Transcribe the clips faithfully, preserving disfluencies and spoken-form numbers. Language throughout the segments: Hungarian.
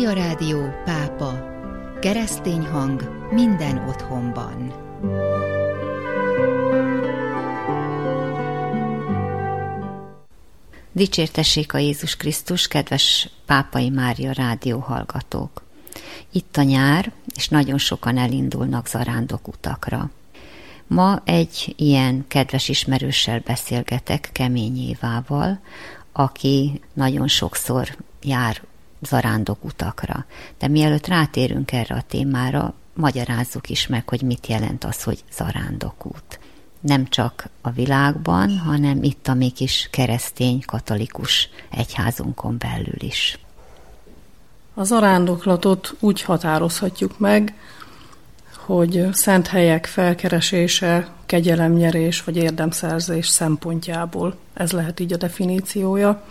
Mária Rádió Pápa. Keresztény hang minden otthonban. Dicsértessék a Jézus Krisztus, kedves Pápai Mária Rádió hallgatók! Itt a nyár, és nagyon sokan elindulnak zarándokutakra. Ma egy ilyen kedves ismerőssel beszélgetek, Kemény Évával, aki nagyon sokszor jár zarándokutakra. De mielőtt rátérünk erre a témára, magyarázzuk is meg, hogy mit jelent az, hogy zarándokút. Nem csak a világban, hanem itt a mi kis keresztény, katolikus egyházunkon belül is. A zarándoklatot úgy határozhatjuk meg, hogy szent helyek felkeresése, kegyelemnyerés vagy érdemszerzés szempontjából. Ez lehet így a definíciója.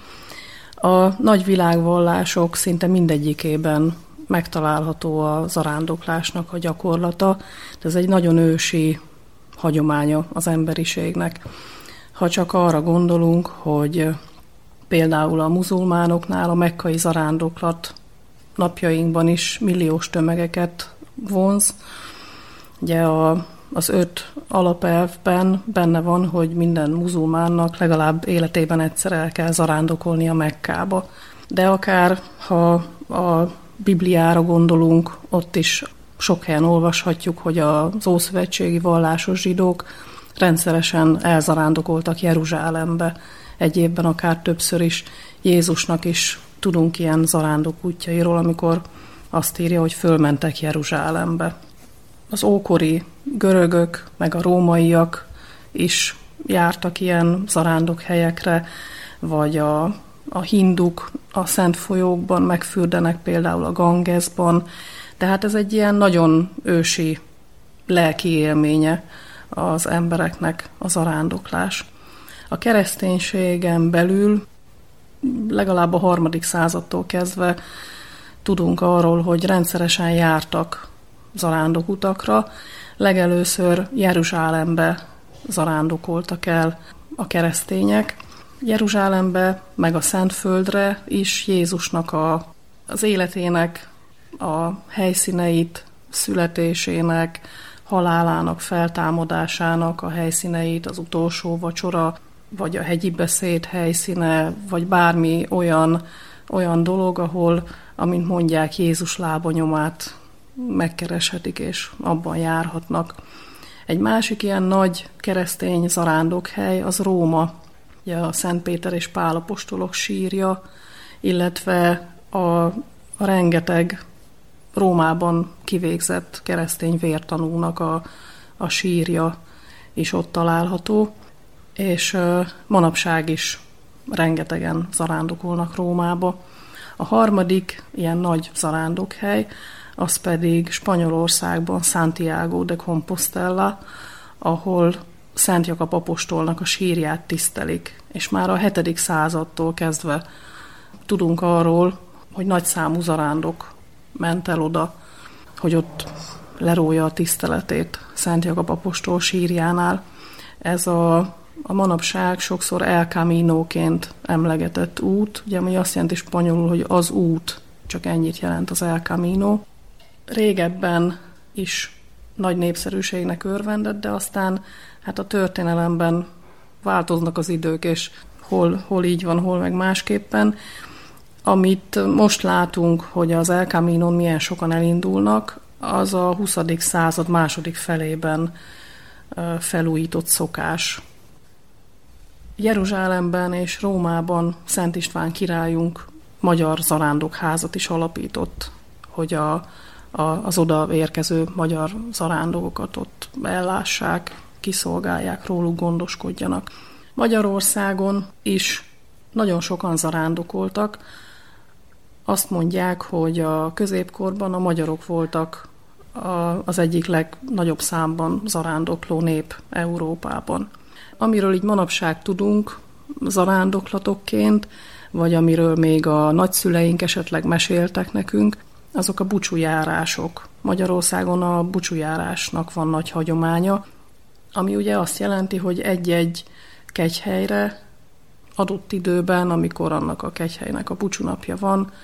A nagy világvallások szinte mindegyikében megtalálható a zarándoklásnak a gyakorlata. Ez egy nagyon ősi hagyománya az emberiségnek. Ha csak arra gondolunk, hogy például a muzulmánoknál a mekkai zarándoklat napjainkban is milliós tömegeket vonz. Ugye a, az öt alapelvben benne van, hogy minden muzulmánnak legalább életében egyszer el kell zarándokolni a Mekkába. De akár ha a Bibliára gondolunk, ott is sok helyen olvashatjuk, hogy az ószövetségi vallásos zsidók rendszeresen elzarándokoltak Jeruzsálembe. Egy évben akár többször is. Jézusnak is tudunk ilyen zarándokútjairól, amikor azt írja, hogy fölmentek Jeruzsálembe. Az ókori görögök, meg a rómaiak is jártak ilyen zarándokhelyekre, vagy a, a hinduk a szent folyókban megfürdenek, például a Gangesban. Tehát ez egy ilyen nagyon ősi lelki élménye az embereknek a zarándoklás. A kereszténységen belül legalább a harmadik századtól kezdve tudunk arról, hogy rendszeresen jártak zarándokutakra. Legelőször Jeruzsálembe zarándokoltak el a keresztények. Jeruzsálembe, meg a Szentföldre is Jézusnak a, az életének a helyszíneit, születésének, halálának, feltámadásának a helyszíneit, az utolsó vacsora, vagy a hegyi beszéd helyszíne, vagy bármi olyan, olyan dolog, ahol, amint mondják, Jézus lábanyomát megkereshetik, és abban járhatnak. Egy másik ilyen nagy keresztény zarándokhely az Róma, ugye a Szent Péter és Pál apostolok sírja, illetve a, a rengeteg Rómában kivégzett keresztény vértanúnak a, a sírja is ott található, és uh, manapság is rengetegen zarándokolnak Rómába. A harmadik ilyen nagy zarándokhely, az pedig Spanyolországban Santiago de Compostela, ahol Szent Jakab apostolnak a sírját tisztelik, és már a hetedik századtól kezdve tudunk arról, hogy nagy számú zarándok ment el oda, hogy ott lerója a tiszteletét Szent Jakab apostol sírjánál. Ez a, a manapság sokszor El Caminoként emlegetett út, ugye ami azt jelenti spanyolul, hogy az út, csak ennyit jelent az El Camino. Régebben is nagy népszerűségnek örvendett, de aztán hát a történelemben változnak az idők, és hol, hol így van, hol meg másképpen. Amit most látunk, hogy az El Caminon milyen sokan elindulnak, az a huszadik század második felében felújított szokás. Jeruzsálemben és Rómában Szent István királyunk magyar zarándokházat is alapított, hogy a, a, az oda érkező magyar zarándokokat ott ellássák, kiszolgálják, róluk gondoskodjanak. Magyarországon is nagyon sokan zarándokoltak. Azt mondják, hogy a középkorban a magyarok voltak az egyik legnagyobb számban zarándokló nép Európában. Amiről így manapság tudunk zarándoklatokként, vagy amiről még a nagyszüleink esetleg meséltek nekünk, azok a búcsújárások. Magyarországon a búcsújárásnak van nagy hagyománya, ami ugye azt jelenti, hogy egy-egy kegyhelyre adott időben, amikor annak a kegyhelynek a búcsúnapja van,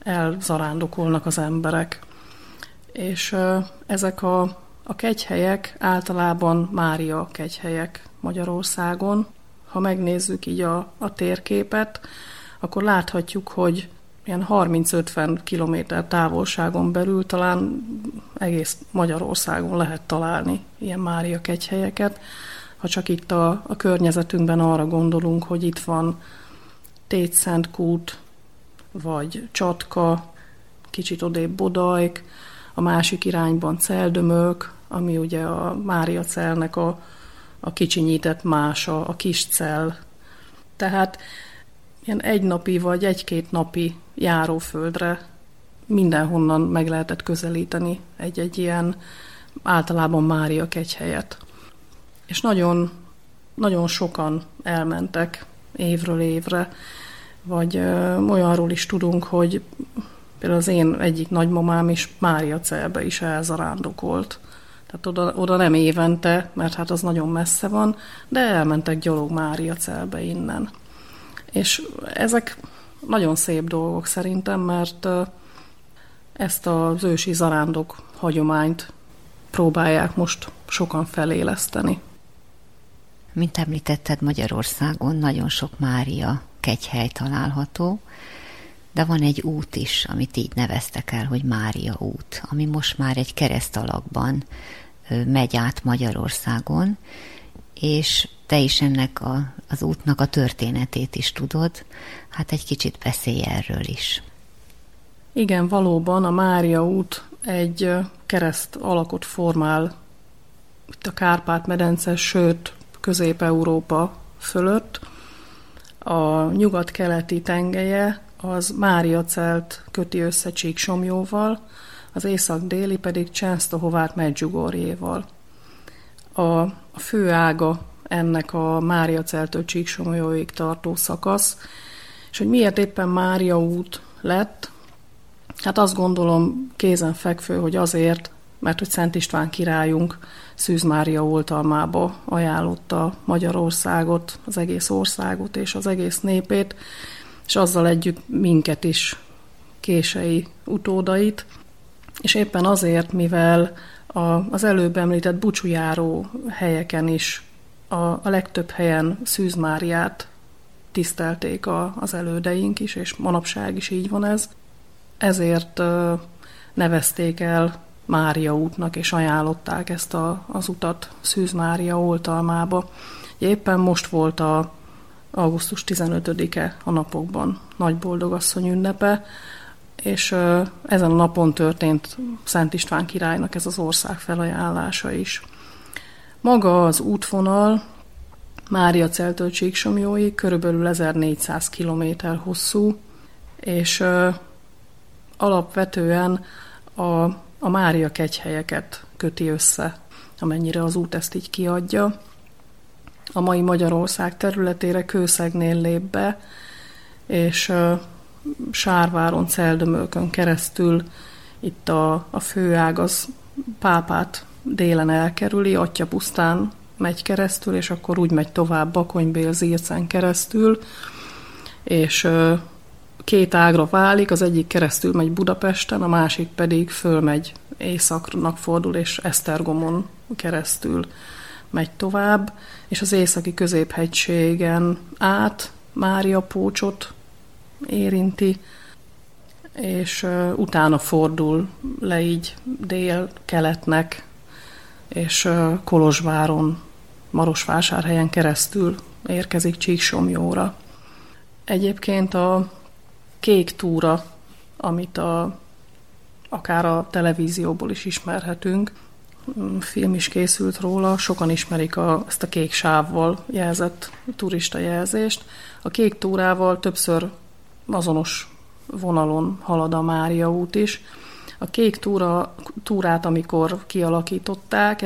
elzarándokolnak az emberek. És ezek a, a kegyhelyek általában Mária kegyhelyek Magyarországon. Ha megnézzük így a, a térképet, akkor láthatjuk, hogy ilyen harminc-ötven kilométer távolságon belül talán egész Magyarországon lehet találni ilyen Mária kegyhelyeket. Ha csak itt a, a környezetünkben arra gondolunk, hogy itt van Tétszentkút, vagy Csatka, kicsit odébb Bodajk, a másik irányban Celdömölk, ami ugye a Mária Celnek a, a kicsinyített mása, a kis Cell. Tehát ilyen egynapi vagy egy-két napi járóföldre mindenhonnan meg lehetett közelíteni egy-egy ilyen általában Mária kegyhelyet. És nagyon, nagyon sokan elmentek évről évre, vagy ö, olyanról is tudunk, hogy például az én egyik nagymamám is Mária Celbe is elzarándokolt. Tehát oda, oda nem évente, mert hát az nagyon messze van, de elmentek gyalog Mária Celbe innen. És ezek nagyon szép dolgok szerintem, mert ezt az ősi zarándok hagyományt próbálják most sokan feléleszteni. Mint említetted, Magyarországon nagyon sok Mária kegyhely található, de van egy út is, amit így neveztek el, hogy Mária út, ami most már egy kereszt alakban megy át Magyarországon, és te is ennek a, az útnak a történetét is tudod, hát egy kicsit beszélj erről is. Igen, valóban a Mária út egy kereszt alakot formál itt a Kárpát-medence, sőt Közép-Európa fölött. A nyugat-keleti tengelye az Mária Celt köti össze Csíksomjóval, az észak-déli pedig Csensztohovát Medjugorjéval. A, a fő ága ennek a Mária Celtől Csíksomjóig tartó szakasz, és hogy miért éppen Mária út lett, hát azt gondolom kézenfekvő, hogy azért, mert hogy Szent István királyunk Szűz Mária oltalmába ajánlotta Magyarországot, az egész országot és az egész népét, és azzal együtt minket is, kései utódait, és éppen azért, mivel a, az előbb említett búcsújáró helyeken is a, a legtöbb helyen Szűz Máriát tisztelték a, az elődeink is, és manapság is így van ez, ezért uh, nevezték el Mária útnak, és ajánlották ezt a, az utat Szűz Mária oltalmába. Éppen most volt a augusztus tizenötödike a napokban Nagy Boldogasszony ünnepe, és uh, ezen a napon történt Szent István királynak ez az ország felajánlása is. Maga az útvonal Mária Celtől Csíksomjóig körülbelül ezernégyszáz kilométer hosszú, és uh, alapvetően a, a Mária kegyhelyeket köti össze, amennyire az út ezt így kiadja. A mai Magyarország területére Kőszegnél lép be, és uh, Sárváron, Celdömölkön keresztül itt a, a főág az Pápát délen elkerüli, Attyapusztán megy keresztül, és akkor úgy megy tovább Bakonybél-Zircen keresztül, és uh, két ágra válik, az egyik keresztül megy Budapesten, a másik pedig fölmegy északnak fordul, és Esztergomon keresztül megy tovább, és az északi középhegységen át Máriapócsot érinti, és uh, utána fordul le így dél-keletnek, és uh, Kolozsváron, Marosvásárhelyen keresztül érkezik Csíksomjóra. Egyébként a kék túra, amit a, akár a televízióból is ismerhetünk, film is készült róla, sokan ismerik a, ezt a kék sávval jelzett turista jelzést. A kék túrával többször azonos vonalon halad a Mária út is. A kék túra, túrát, amikor kialakították,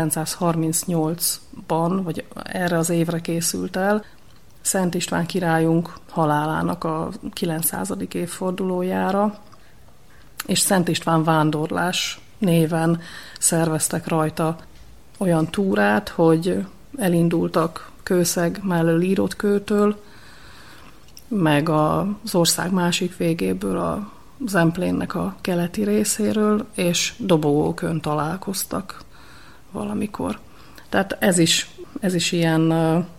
ezerkilencszázharmincnyolcban, vagy erre az évre készült el, Szent István királyunk halálának a kilencszázadik évfordulójára, és Szent István vándorlás néven szerveztek rajta olyan túrát, hogy elindultak Kőszeg mellől írott kőtől, meg az ország másik végéből, a Zemplénnek a keleti részéről, és Dobogókön találkoztak valamikor. Tehát ez is, ez is ilyen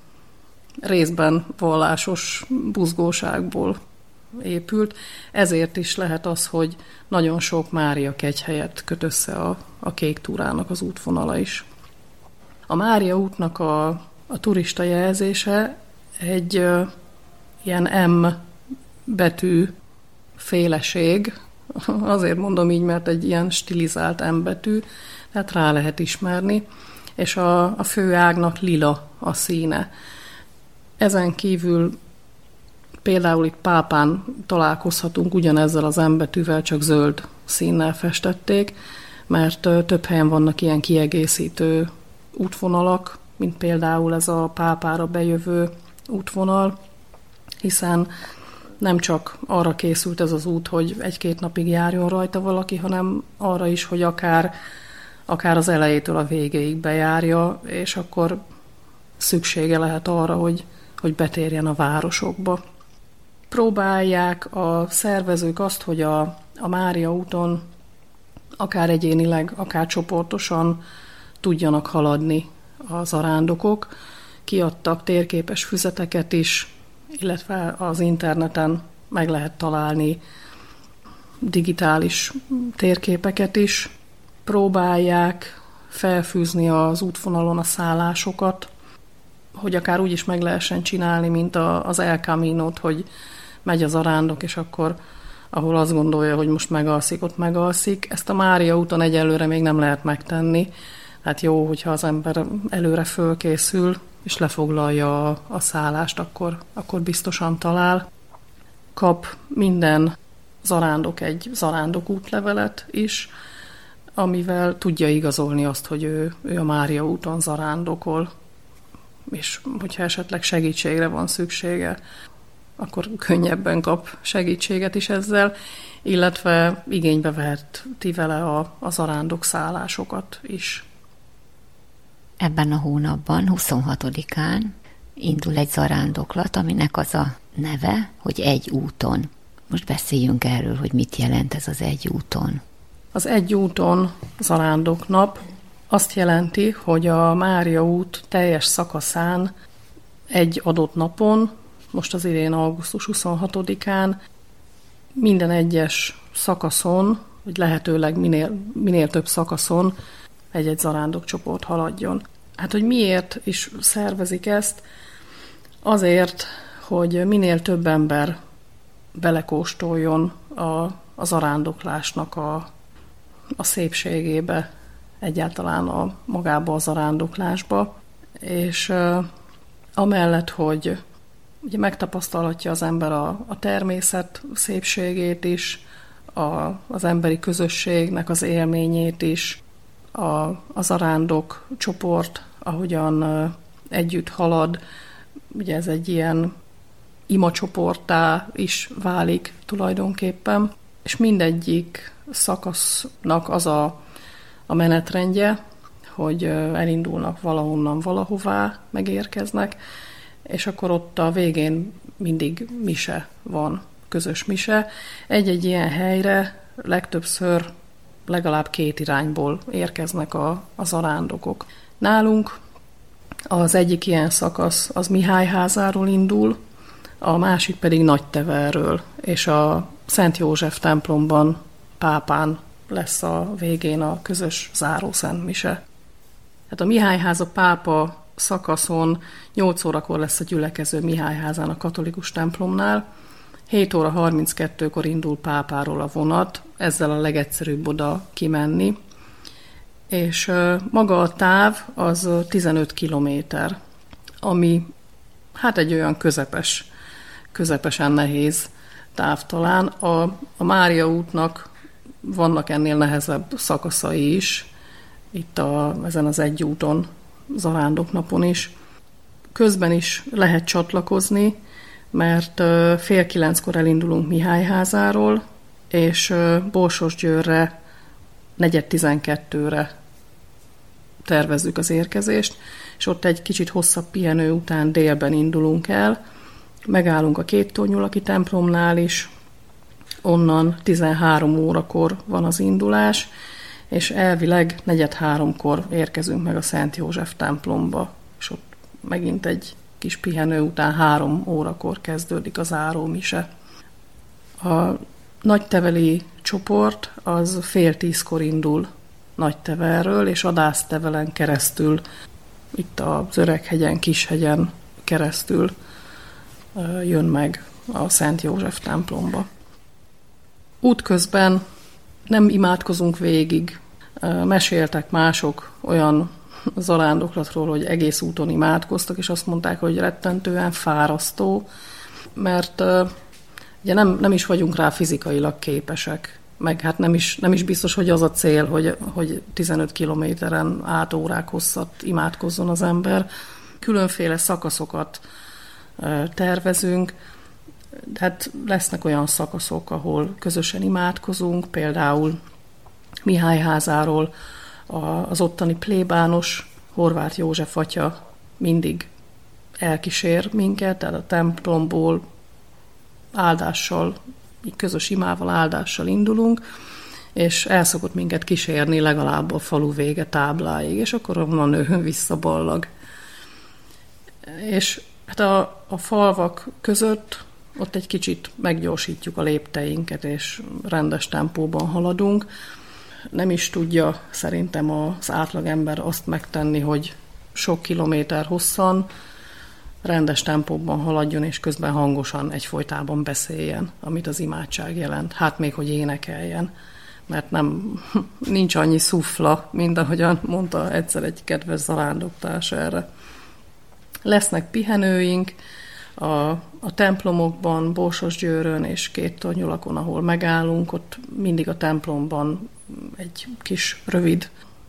részben vallásos buzgóságból épült. Ezért is lehet az, hogy nagyon sok Mária kegyhelyet köt össze a, a Kék túrának az útvonala is. A Mária útnak a, a turista jelzése egy uh, ilyen M betű féleség, azért mondom így, mert egy ilyen stilizált M betű, tehát rá lehet ismerni, és a, a fő ágnak lila a színe. Ezen kívül például itt Pápán találkozhatunk ugyanezzel az M betűvel, csak zöld színnel festették, mert több helyen vannak ilyen kiegészítő útvonalak, mint például ez a Pápára bejövő útvonal, hiszen nem csak arra készült ez az út, hogy egy-két napig járjon rajta valaki, hanem arra is, hogy akár, akár az elejétől a végéig bejárja, és akkor szüksége lehet arra, hogy, hogy betérjen a városokba. Próbálják a szervezők azt, hogy a, a Mária úton akár egyénileg, akár csoportosan tudjanak haladni a zarándokok. Kiadtak térképes füzeteket is, illetve az interneten meg lehet találni digitális térképeket is. Próbálják felfűzni az útvonalon a szállásokat, hogy akár úgy is meg lehessen csinálni, mint a, az El Caminót, hogy megy a zarándok, és akkor ahol azt gondolja, hogy most megalszik, ott megalszik. Ezt a Mária úton egyelőre még nem lehet megtenni. Hát jó, hogyha az ember előre fölkészül, és lefoglalja a, a szállást, akkor, akkor biztosan talál. Kap minden zarándok egy zarándok útlevelet is, amivel tudja igazolni azt, hogy ő, ő a Mária úton zarándokol, és hogyha esetleg segítségre van szüksége, akkor könnyebben kap segítséget is ezzel, illetve igénybe veheti vele a, a zarándok szállásokat is. Ebben a hónapban, huszonhatodikán indul egy zarándoklat, aminek az a neve, hogy Egy úton. Most beszéljünk erről, hogy mit jelent ez az Egy úton. Az Egy úton zarándoknap azt jelenti, hogy a Mária út teljes szakaszán egy adott napon, most az idén augusztus huszonhatodikán, minden egyes szakaszon, vagy lehetőleg minél, minél több szakaszon egy-egy zarándokcsoport haladjon. Hát, hogy miért is szervezik ezt? Azért, hogy minél több ember belekóstoljon a, a zarándoklásnak a, a szépségébe, egyáltalán a, magába a zarándoklásba, és uh, amellett, hogy ugye megtapasztalhatja az ember a, a természet szépségét is, a, az emberi közösségnek az élményét is, a, a zarándok csoport, ahogyan uh, együtt halad, ugye ez egy ilyen imacsoporttá is válik tulajdonképpen, és mindegyik szakasznak az a, a menetrendje, hogy uh, elindulnak valahonnan valahová, megérkeznek, és akkor ott a végén mindig mise van, közös mise. Egy-egy ilyen helyre legtöbbször legalább két irányból érkeznek a, a zarándokok. Nálunk az egyik ilyen szakasz az Mihályházáról indul, a másik pedig Nagyteverről, és a Szent József templomban, Pápán lesz a végén a közös zárószentmise. Hát a Mihályháza Pápa szakaszon nyolc órakor lesz a gyülekező Mihályházán a katolikus templomnál, hét óra harminckettőkor indul Pápáról a vonat, ezzel a legegyszerűbb oda kimenni, és maga a táv az tizenöt kilométer, ami hát egy olyan közepes, közepesen nehéz táv talán. A, a Mária útnak vannak ennél nehezebb szakaszai is, itt a, ezen az Egy úton, zarándoknapon is. Közben is lehet csatlakozni, mert fél kilenckor elindulunk Mihályházáról, és Borsosgyőrre negyed tizenkettőre tervezzük az érkezést, és ott egy kicsit hosszabb pihenő után délben indulunk el, megállunk a Kéttornyulaki templomnál is, onnan tizenhárom órakor van az indulás, és elvileg negyed háromkor érkezünk meg a Szent József templomba, és ott megint egy kis pihenő után három órakor kezdődik a zárómise. A nagyteveli csoport az fél tízkor indul Nagytevelről, és Adásztevelen keresztül, itt az Öreghegyen, Kishegyen keresztül jön meg a Szent József templomba. Útközben nem imádkozunk végig. Meséltek mások olyan zarándoklatról, hogy egész úton imádkoztak, és azt mondták, hogy rettentően fárasztó, mert ugye nem, nem is vagyunk rá fizikailag képesek, meg hát nem is, nem is biztos, hogy az a cél, hogy, hogy tizenöt kilométeren át órák hosszat imádkozzon az ember. Különféle szakaszokat tervezünk, hát lesznek olyan szakaszok, ahol közösen imádkozunk, például Mihályházáról az ottani plébános Horváth József atya mindig elkísér minket, tehát a templomból áldással, közös imával, áldással indulunk, és el szokott minket kísérni legalább a falu vége tábláig, és akkor onnan ő visszaballag. És hát a, a falvak között ott egy kicsit meggyorsítjuk a lépteinket, és rendes tempóban haladunk. Nem is tudja szerintem az átlagember azt megtenni, hogy sok kilométer hosszan, rendes tempóban haladjon, és közben hangosan egyfolytában beszéljen, amit az imádság jelent. Hát még, hogy énekeljen, mert nem, nincs annyi szufla, mint ahogyan mondta egyszer egy kedves zarándoktárs erre. Lesznek pihenőink a, a templomokban, Borsosgyőrön és Kéttornyulakon, ahol megállunk, ott mindig a templomban egy kis rövid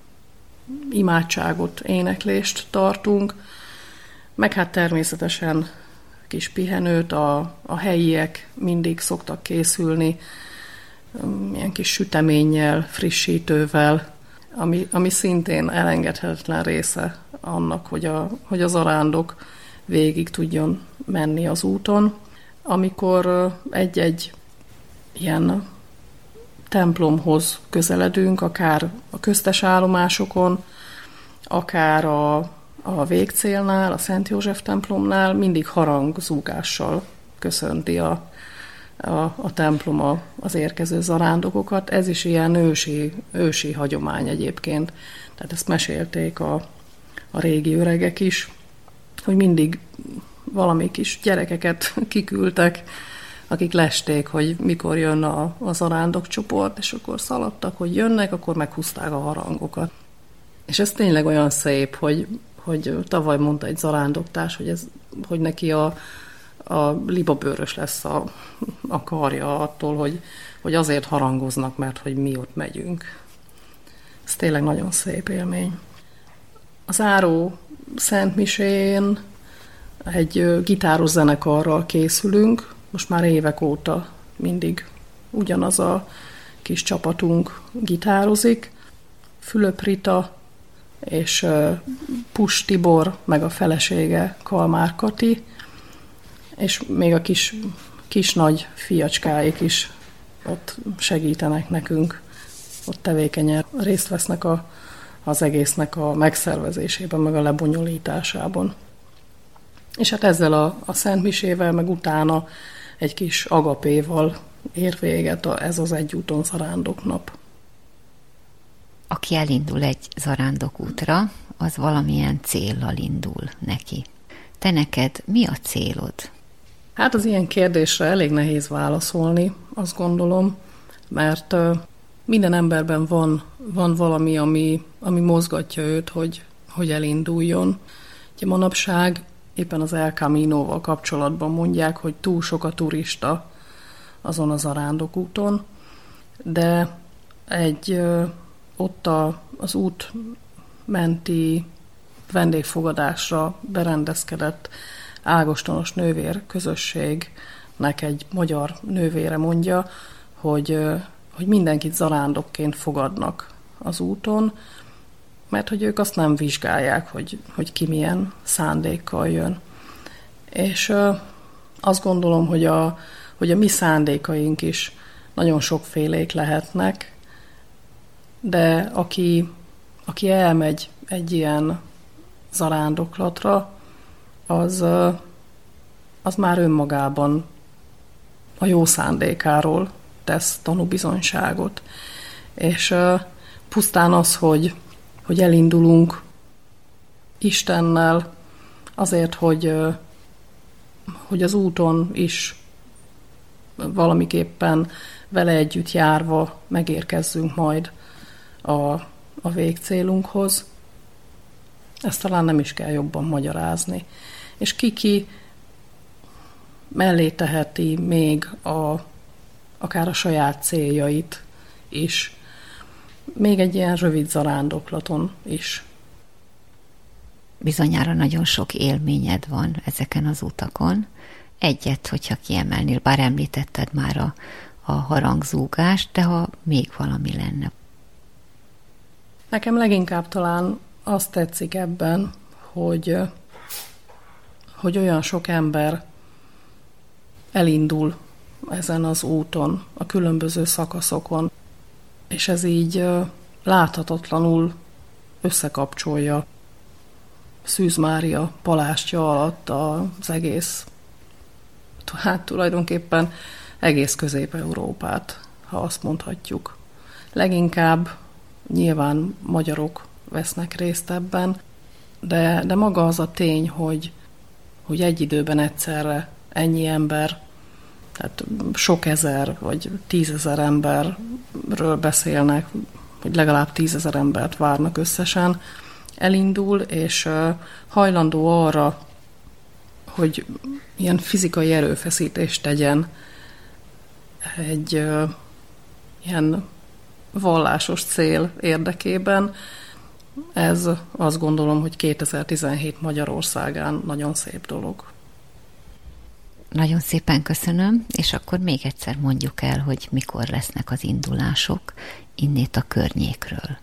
imádságot, éneklést tartunk, meg hát természetesen kis pihenőt, a, a helyiek mindig szoktak készülni, ilyen kis süteménnyel, frissítővel, ami, ami szintén elengedhetetlen része annak, hogy a, hogy a zarándok végig tudjon menni az úton. Amikor egy-egy ilyen templomhoz közeledünk, akár a köztes állomásokon, akár a, a végcélnál, a Szent József templomnál, mindig harangzúgással köszönti a, a, a templom a, az érkező zarándokokat. Ez is ilyen ősi, ősi hagyomány egyébként. Tehát ezt mesélték a, a régi öregek is, hogy mindig valami kis gyerekeket kiküldtek, akik lesték, hogy mikor jön a, a zarándokcsoport, és akkor szaladtak, hogy jönnek, akkor meghúzták a harangokat. És ez tényleg olyan szép, hogy, hogy tavaly mondta egy zarándoktárs, hogy, ez, hogy neki a, a libabőrös lesz a, a karja attól, hogy, hogy azért harangoznak, mert hogy mi ott megyünk. Ez tényleg nagyon szép élmény. A záró szentmisén egy gitáros zenekarral készülünk, most már évek óta mindig ugyanaz a kis csapatunk gitározik. Fülöp Rita és Pus Tibor, meg a felesége Kalmár Kati, és még a kis, kis-nagy fiacskáik is ott segítenek nekünk, ott tevékenyen részt vesznek a, az egésznek a megszervezésében, meg a lebonyolításában. És hát ezzel a, a szentmisével, meg utána egy kis agapéval ér véget a, ez az egy úton zarándoknap. Aki elindul egy zarándokútra, az valamilyen céllal indul neki. Te neked mi a célod? Hát az ilyen kérdésre elég nehéz válaszolni, azt gondolom, mert uh, minden emberben van, van valami, ami, ami mozgatja őt, hogy, hogy elinduljon. Ugye manapság éppen az El Caminoval kapcsolatban mondják, hogy túl sok a turista azon a zarándokúton, de egy ö, ott a, az út menti vendégfogadásra berendezkedett ágostonos nővér közösségnek egy magyar nővére mondja, hogy, ö, hogy mindenkit zarándokként fogadnak az úton, mert hogy ők azt nem vizsgálják, hogy, hogy ki milyen szándékkal jön. És ö, azt gondolom, hogy a, hogy a mi szándékaink is nagyon sokfélék lehetnek, de aki, aki elmegy egy ilyen zarándoklatra, az, az már önmagában a jó szándékáról tesz tanúbizonyságot. És pusztán az, hogy, hogy elindulunk Istennel, azért, hogy, hogy az úton is valamiképpen vele együtt járva megérkezzünk majd a, a végcélunkhoz. Ezt talán nem is kell jobban magyarázni. És ki-ki mellé teheti még a, akár a saját céljait is, még egy ilyen rövid zarándoklaton is. Bizonyára nagyon sok élményed van ezeken az utakon. Egyet, hogyha kiemelnél, bár említetted már a, a harangzúgást, de ha még valami lenne. Nekem leginkább talán azt tetszik ebben, hogy, hogy olyan sok ember elindul ezen az úton, a különböző szakaszokon, és ez így láthatatlanul összekapcsolja Szűz Mária palástja alatt az egész, hát tulajdonképpen egész Közép-Európát, ha azt mondhatjuk. Leginkább nyilván magyarok vesznek részt ebben, de, de maga az a tény, hogy, hogy egy időben egyszerre ennyi ember, tehát sok ezer vagy tízezer emberről beszélnek, hogy legalább tízezer embert várnak összesen, elindul, és hajlandó arra, hogy ilyen fizikai erőfeszítést tegyen egy ilyen vallásos cél érdekében. Ez azt gondolom, hogy kétezer-tizenhét Magyarországán nagyon szép dolog. Nagyon szépen köszönöm, és akkor még egyszer mondjuk el, hogy mikor lesznek az indulások innét a környékről.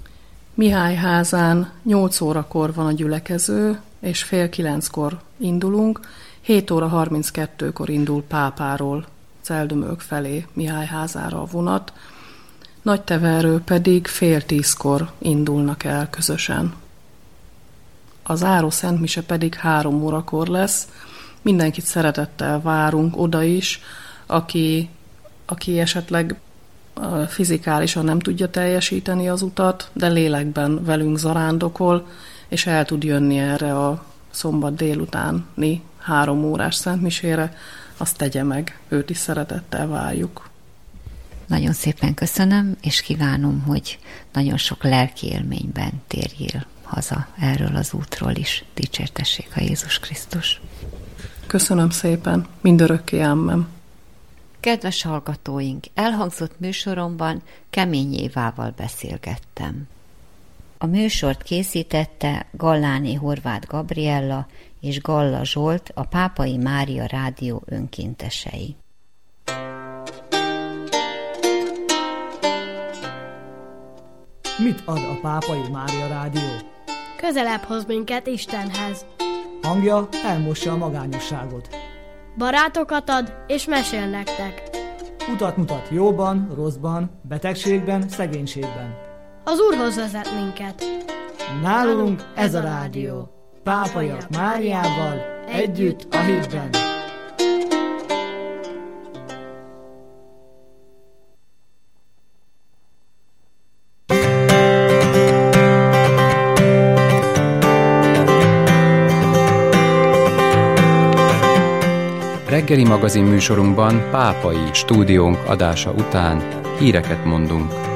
Mihályházán nyolc órakor van a gyülekező, és fél kilenckor indulunk, hét óra harminckettőkor indul Pápáról Celdömölk felé Mihályházára a vonat, Nagyteverről pedig fél tízkor indulnak el közösen. A záró szentmise pedig három órakor lesz, mindenkit szeretettel várunk oda is, aki, aki esetleg fizikálisan nem tudja teljesíteni az utat, de lélekben velünk zarándokol, és el tud jönni erre a szombat délutáni három órás szentmisére, azt tegye meg, őt is szeretettel várjuk. Nagyon szépen köszönöm, és kívánom, hogy nagyon sok lelki élményben térjél haza erről az útról is. Dicsértessék a Jézus Krisztus. Köszönöm szépen, mindörökké ámen. Kedves hallgatóink, elhangzott műsoromban Kemény Évával beszélgettem. A műsort készítette Galláné Horváth Gabriella és Galla Zsolt, a Pápai Mária Rádió önkéntesei. Mit ad a Pápai Mária Rádió? Közelebb hoz minket Istenhez. Hangja elmossa a magányosságot. Barátokat ad és mesél nektek. Utat mutat jóban, rosszban, betegségben, szegénységben. Az Úrhoz vezet minket. Nálunk ez a rádió. Pápaiak Máriával együtt a hitben. Reggeli magazin műsorunkban pápai stúdiónk adása után híreket mondunk.